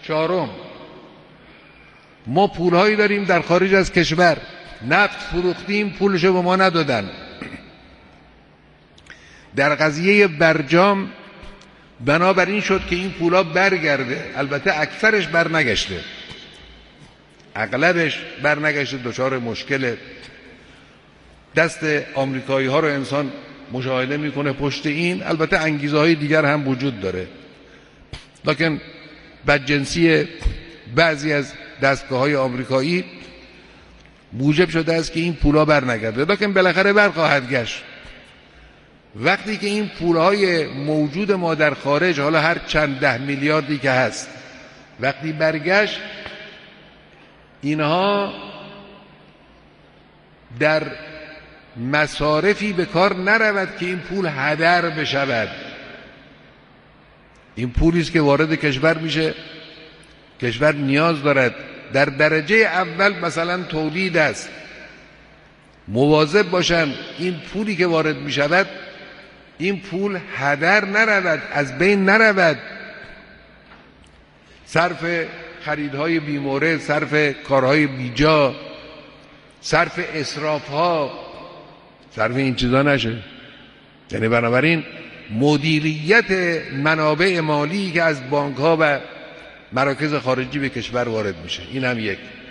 چهارم، ما پولهایی داریم در خارج از کشور، نفت فروختیم پولشو به ما ندادن. در قضیه برجام بنابراین شد که این پولا برگرده، البته اکثرش برنگشته، اغلبش برنگشته، دچار مشکل دست آمریکایی ها رو انسان مشاهده میکنه پشت این. البته انگیزه های دیگر هم وجود داره، لکن بدجنسی بعضی از دستگاه های آمریکایی موجب شده است که این پولا برنگرده، لکن بالاخره برخواهد گشت. وقتی که این پولهای موجود ما در خارج، حالا هر چند 10 میلیاردی که هست، وقتی برگشت، اینها در مصارفی به کار نرود که این پول هدر بشود. این پولیست که وارد کشور میشه، کشور نیاز دارد در درجه اول مثلا تولید است، مواظب باشن این پولی که وارد میشود این پول هدر نرود، از بین نرود، صرف خریدهای بیمورد، صرف کارهای بیجا، صرف اسرافها، صرف این چیزا نشه. یعنی بنابراین مدیریت منابع مالی که از بانک‌ها و مراکز خارجی به کشور وارد میشه، این هم یک.